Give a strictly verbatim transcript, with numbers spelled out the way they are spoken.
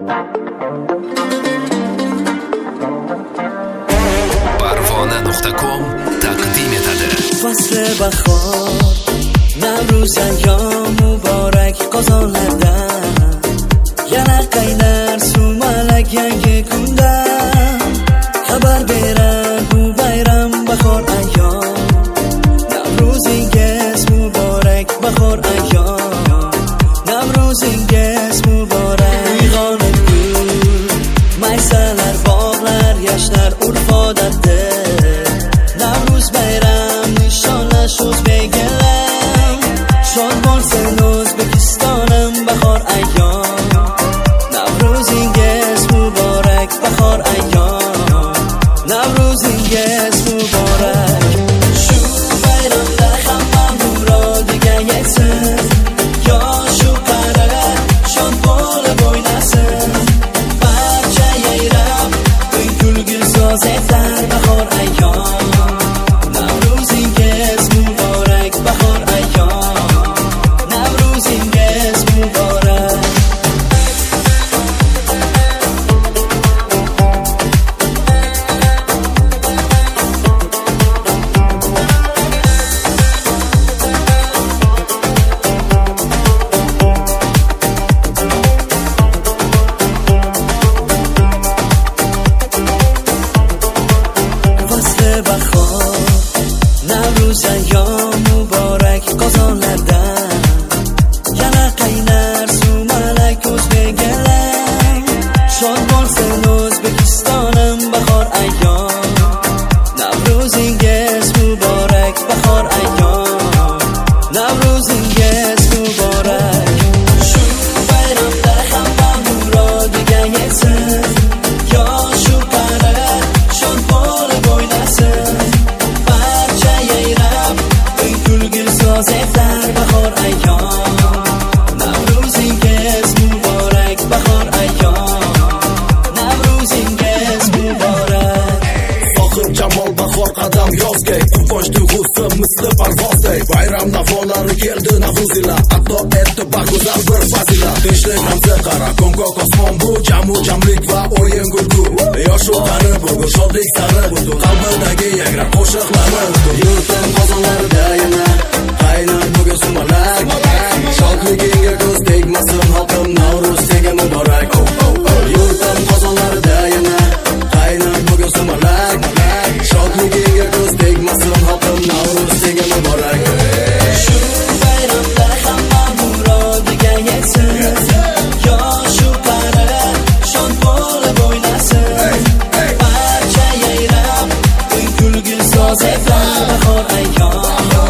parvona nuqta com taqdim etadi. Fasl bahor, Navruz ayyom muborak qozonlarda, yana qaynar sumalak yangi kunda, xabar berar bu bayram bahor ayyom. Navruzingiz muborak bahor ayyom, Navruzingiz muborak. Uyg'onib gul, maysalar bog'lar, yoshlar urf odatda, Navruz bayram nishonlash o'zbegalar. Shod bo'lsin O'zbekistonim bahor ayyom, Navruzingiz muborak bahor ayyom, Navruzingiz muborak. Shu bayramda hamma murodiga yetsin, yoshu qari shod bo'lib o'ynasin. Barcha yayrab uy kulgil soz etar bahor ayyom, Navruzingiz muborak bahor ayyom, Navruzingiz muborak. Fasl bahor, Navruz ayyom muborak qozonlarda, yana qaynar sumalak o'zbegalar. Shod bo'lsin O'zbekistonim bahor ayyom, Navruzingiz muborak bahor ayyom, Navruzingiz muborak. Shu bayramda hamma murodiga yetsin, yoshu qari shod bo'lib o'ynasin. Barcha yayrab uy kulgil soz etar bahor ayyom, Navruzingiz muborak bahor ayyom, Navruzingiz muborak. Sohib jamol bahor qadam yozgay, quvonch tuyg'usi misli parvozday. Bayram navolari keldi Navruzila, ato etdi bag'uzar bir fazila. Tinchlik ramzi qara ko'ngkoq osmon bu, jamu jamlik va o'yin kulgu. Yoshu qari bugun shodlik sari, qalbidagi yangrab qo'shiqlari. Yurtim qozonlarida yana qaynar bugun sumalak, shodligingga ko'z tegmasin xalqim, Navruz senga muborak. Yurtim qozonlarida yana qaynar bugun sumalak, shodligingga ko'z tegmasin xalqim, Navruz senga muborak. Shu bayramda hamma murodiga yetsin, yoshu qari shod bo'lib o'ynasin. Barcha yayrab uy kulgil soz etar bahor ayyom,